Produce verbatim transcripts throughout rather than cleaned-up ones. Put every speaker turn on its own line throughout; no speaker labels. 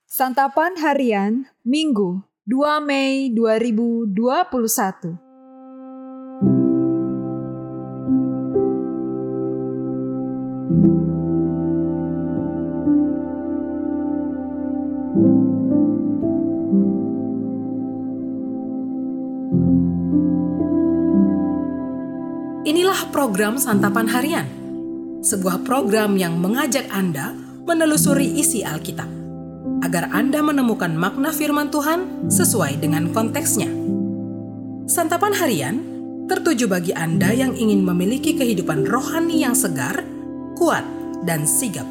Santapan Harian Minggu dua Mei dua ribu dua puluh satu.
Inilah program Santapan Harian, sebuah program yang mengajak Anda menelusuri isi Alkitab, agar Anda menemukan makna firman Tuhan sesuai dengan konteksnya. Santapan Harian tertuju bagi Anda yang ingin memiliki kehidupan rohani yang segar, kuat, dan sigap.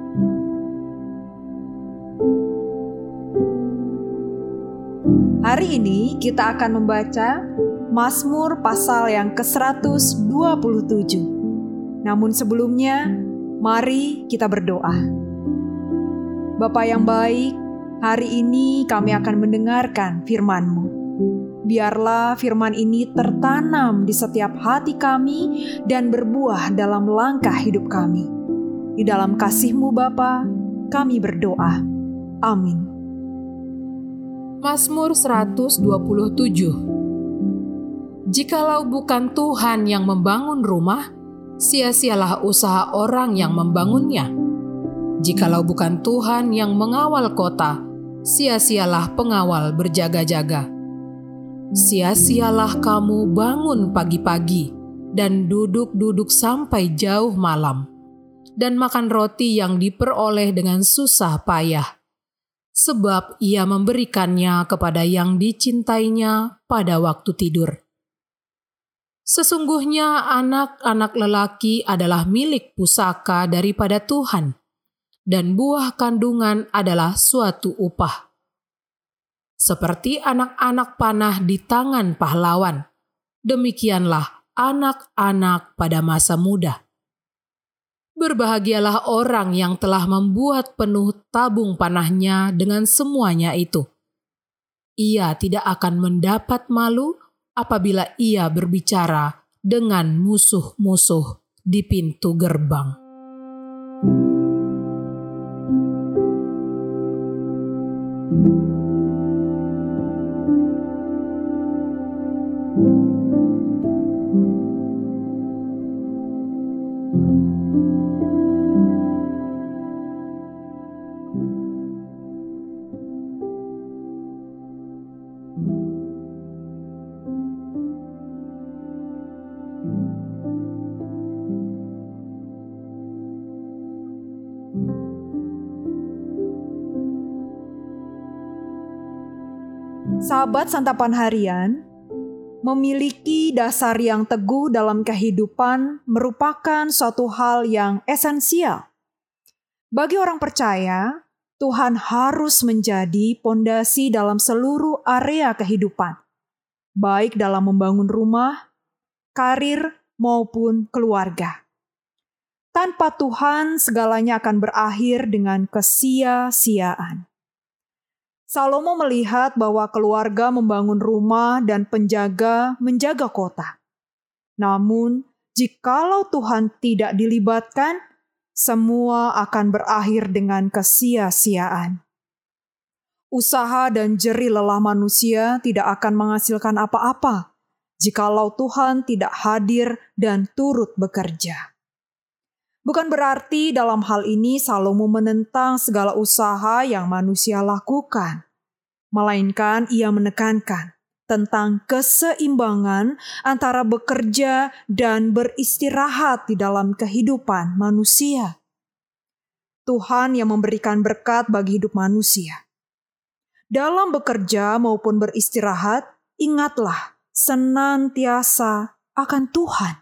Hari ini kita akan membaca Mazmur pasal yang ke seratus dua puluh tujuh. Namun sebelumnya, mari kita berdoa. Bapa yang baik, hari ini kami akan mendengarkan firman-Mu. Biarlah firman ini tertanam di setiap hati kami dan berbuah dalam langkah hidup kami. Di dalam kasih-Mu Bapa, kami berdoa. Amin.
Mazmur seratus dua puluh tujuh. Jikalau bukan Tuhan yang membangun rumah, sia-sialah usaha orang yang membangunnya. Jikalau bukan Tuhan yang mengawal kota, sia-sialah pengawal berjaga-jaga. Sia-sialah kamu bangun pagi-pagi dan duduk-duduk sampai jauh malam, dan makan roti yang diperoleh dengan susah payah. Sebab ia memberikannya kepada yang dicintainya pada waktu tidur. Sesungguhnya anak-anak lelaki adalah milik pusaka daripada Tuhan, dan buah kandungan adalah suatu upah. Seperti anak-anak panah di tangan pahlawan, demikianlah anak-anak pada masa muda. Berbahagialah orang yang telah membuat penuh tabung panahnya dengan semuanya itu. Ia tidak akan mendapat malu apabila ia berbicara dengan musuh-musuh di pintu gerbang.
Sahabat Santapan Harian, memiliki dasar yang teguh dalam kehidupan merupakan suatu hal yang esensial. Bagi orang percaya, Tuhan harus menjadi pondasi dalam seluruh area kehidupan, baik dalam membangun rumah, karir, maupun keluarga. Tanpa Tuhan, segalanya akan berakhir dengan kesia-siaan. Salomo melihat bahwa keluarga membangun rumah dan penjaga menjaga kota. Namun, jikalau Tuhan tidak dilibatkan, semua akan berakhir dengan kesia-siaan. Usaha dan jerih lelah manusia tidak akan menghasilkan apa-apa jikalau Tuhan tidak hadir dan turut bekerja. Bukan berarti dalam hal ini Salomo menentang segala usaha yang manusia lakukan, melainkan ia menekankan tentang keseimbangan antara bekerja dan beristirahat di dalam kehidupan manusia. Tuhan yang memberikan berkat bagi hidup manusia. Dalam bekerja maupun beristirahat, ingatlah senantiasa akan Tuhan.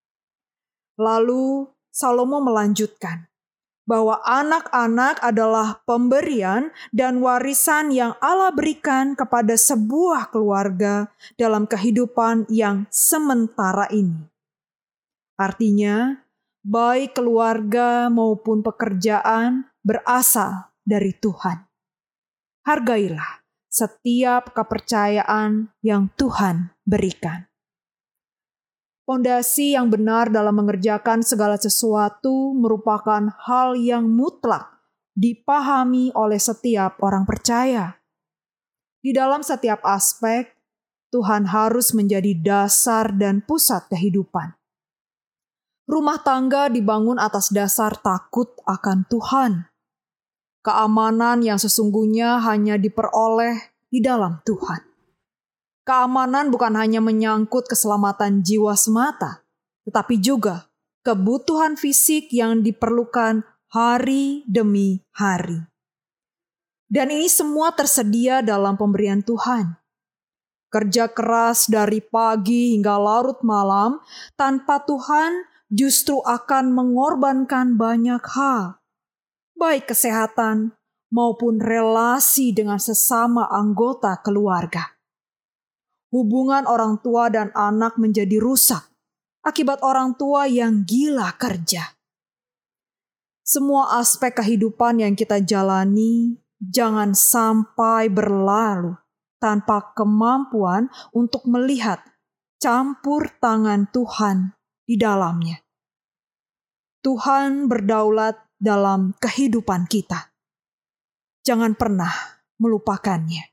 Lalu Salomo melanjutkan bahwa anak-anak adalah pemberian dan warisan yang Allah berikan kepada sebuah keluarga dalam kehidupan yang sementara ini. Artinya, baik keluarga maupun pekerjaan berasal dari Tuhan. Hargailah setiap kepercayaan yang Tuhan berikan. Pondasi yang benar dalam mengerjakan segala sesuatu merupakan hal yang mutlak dipahami oleh setiap orang percaya. Di dalam setiap aspek, Tuhan harus menjadi dasar dan pusat kehidupan. Rumah tangga dibangun atas dasar takut akan Tuhan. Keamanan yang sesungguhnya hanya diperoleh di dalam Tuhan. Keamanan bukan hanya menyangkut keselamatan jiwa semata, tetapi juga kebutuhan fisik yang diperlukan hari demi hari. Dan ini semua tersedia dalam pemberian Tuhan. Kerja keras dari pagi hingga larut malam tanpa Tuhan justru akan mengorbankan banyak hal, baik kesehatan maupun relasi dengan sesama anggota keluarga. Hubungan orang tua dan anak menjadi rusak akibat orang tua yang gila kerja. Semua aspek kehidupan yang kita jalani jangan sampai berlalu tanpa kemampuan untuk melihat campur tangan Tuhan di dalamnya. Tuhan berdaulat dalam kehidupan kita. Jangan pernah melupakannya.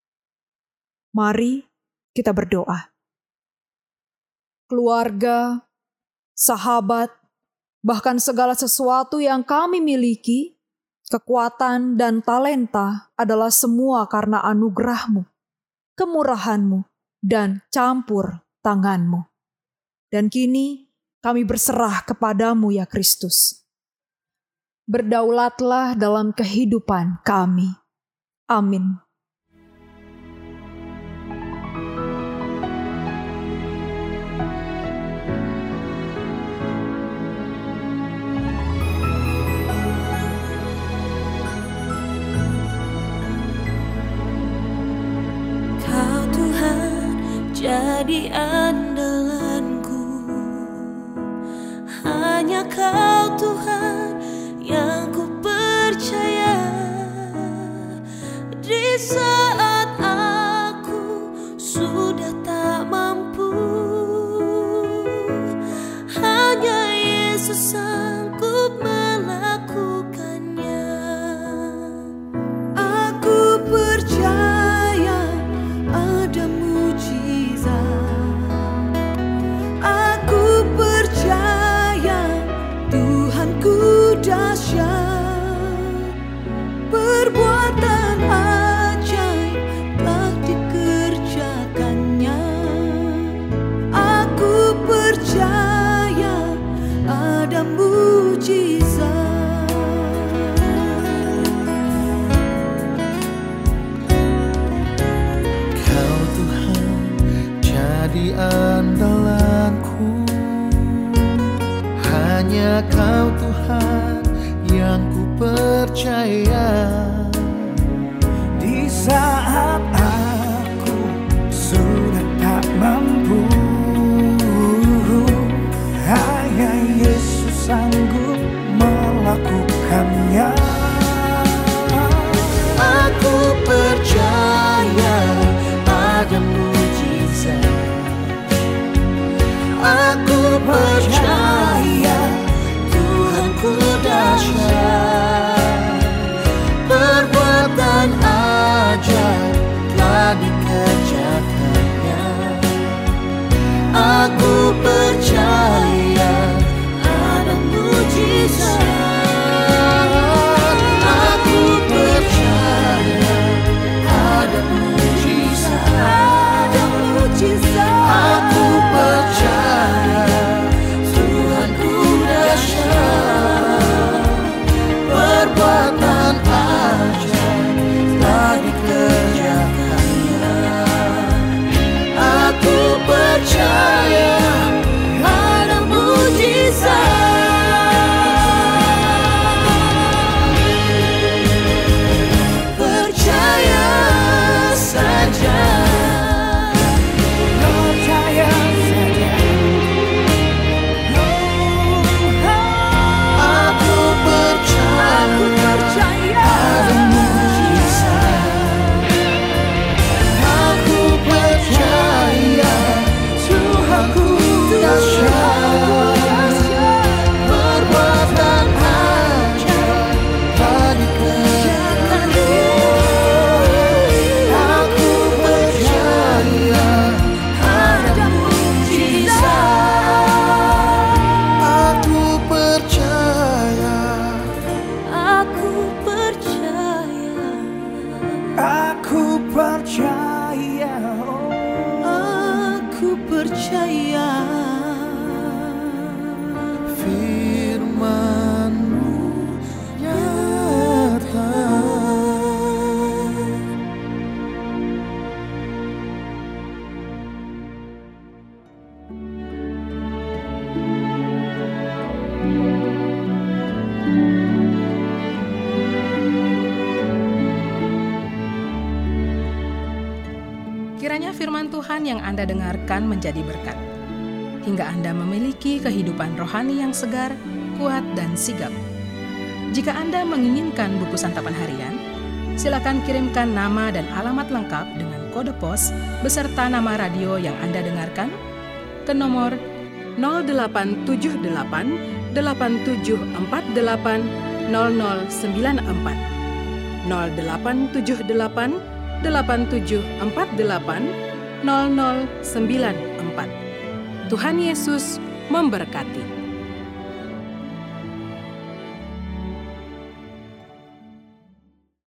Mari kita berdoa. Keluarga, sahabat, bahkan segala sesuatu yang kami miliki, kekuatan dan talenta adalah semua karena anugerah-Mu, kemurahan-Mu, dan campur tangan-Mu. Dan kini kami berserah kepadamu ya Kristus. Berdaulatlah dalam kehidupan kami. Amin.
Kau Tuhan jadi andalanku, hanya Kau Tuhan yang ku percaya. Di saat aku sudah tak mampu, hanya Yesus sanggup melakukannya. Aku percaya ada mujizat. Aku percaya Tuhanku dahsyat. Perbuatan ajaib telah dikerjakannya. Aku percaya ada mujizat.
Kiranya firman Tuhan yang Anda dengarkan menjadi berkat, hingga Anda memiliki kehidupan rohani yang segar, kuat, dan sigap. Jika Anda menginginkan buku santapan harian, silakan kirimkan nama dan alamat lengkap dengan kode pos beserta nama radio yang Anda dengarkan ke nomor nol delapan tujuh delapan delapan tujuh empat delapan nol nol sembilan empat nol delapan tujuh delapan delapan tujuh empat delapan nol nol sembilan empat. Tuhan Yesus memberkati.